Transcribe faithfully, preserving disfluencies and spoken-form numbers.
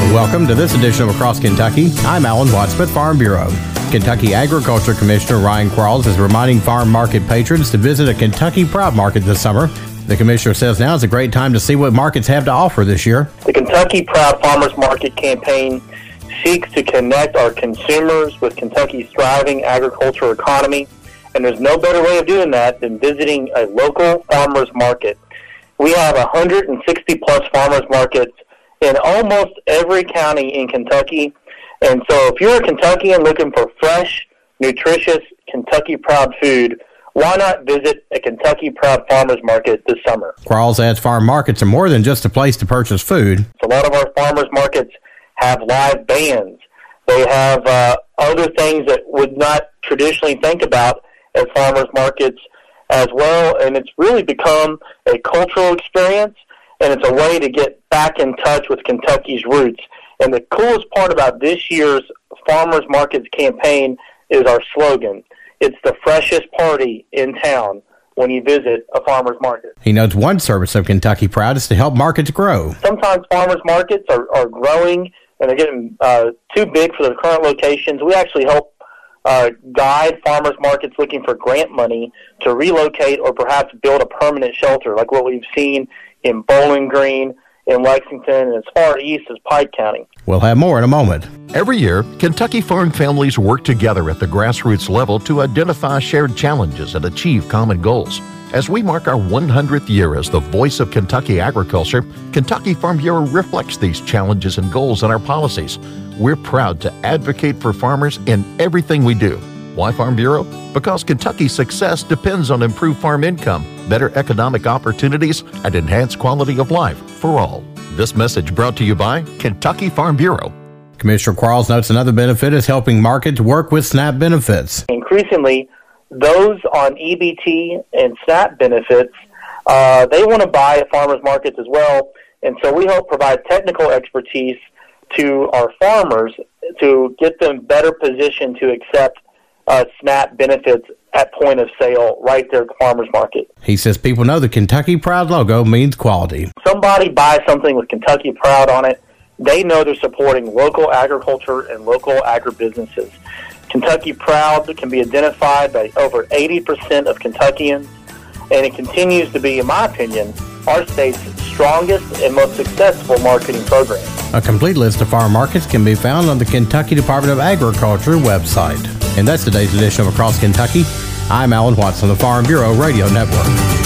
Welcome to this edition of Across Kentucky. I'm Alan Watts with Farm Bureau. Kentucky Agriculture Commissioner Ryan Quarles is reminding farm market patrons to visit a Kentucky Proud Market this summer. The commissioner says now is a great time to see what markets have to offer this year. The Kentucky Proud Farmers Market campaign seeks to connect our consumers with Kentucky's thriving agricultural economy, and there's no better way of doing that than visiting a local farmers market. We have one hundred sixty plus farmers markets in almost every county in Kentucky. And so if you're a Kentuckian looking for fresh, nutritious, Kentucky Proud food, why not visit a Kentucky Proud Farmers Market this summer? Quarles adds farm markets are more than just a place to purchase food. A lot of our farmers markets have live bands. They have uh, other things that would not traditionally think about at farmers markets as well. And it's really become a cultural experience, and it's a way to get back in touch with Kentucky's roots. And the coolest part about this year's Farmers Markets campaign is our slogan. It's the freshest party in town when you visit a farmer's market. He notes one service of Kentucky Proud is to help markets grow. Sometimes farmers markets are, are growing and they're getting uh, too big for their current locations. We actually help uh, guide farmers markets looking for grant money to relocate or perhaps build a permanent shelter, like what we've seen in Bowling Green, in Lexington, and as far east as Pike County. We'll have more in a moment. Every year, Kentucky farm families work together at the grassroots level to identify shared challenges and achieve common goals. As we mark our one hundredth year as the voice of Kentucky agriculture, Kentucky Farm Bureau reflects these challenges and goals in our policies. We're proud to advocate for farmers in everything we do. Why Farm Bureau? Because Kentucky's success depends on improved farm income, better economic opportunities, and enhanced quality of life for all. This message brought to you by Kentucky Farm Bureau. Commissioner Quarles notes another benefit is helping markets work with SNAP benefits. Increasingly, those on E B T and SNAP benefits, uh, they want to buy at farmers markets as well. And so we help provide technical expertise to our farmers to get them better positioned to accept Uh, SNAP benefits at point of sale right there at the farmer's market. He says people know the Kentucky Proud logo means quality. Somebody buys something with Kentucky Proud on it, they know they're supporting local agriculture and local agribusinesses. Kentucky Proud can be identified by over eighty percent of Kentuckians, and it continues to be, in my opinion, our state's strongest and most successful marketing program. A complete list of farm markets can be found on the Kentucky Department of Agriculture website. And that's today's edition of Across Kentucky. I'm Alan Watts on the Farm Bureau Radio Network.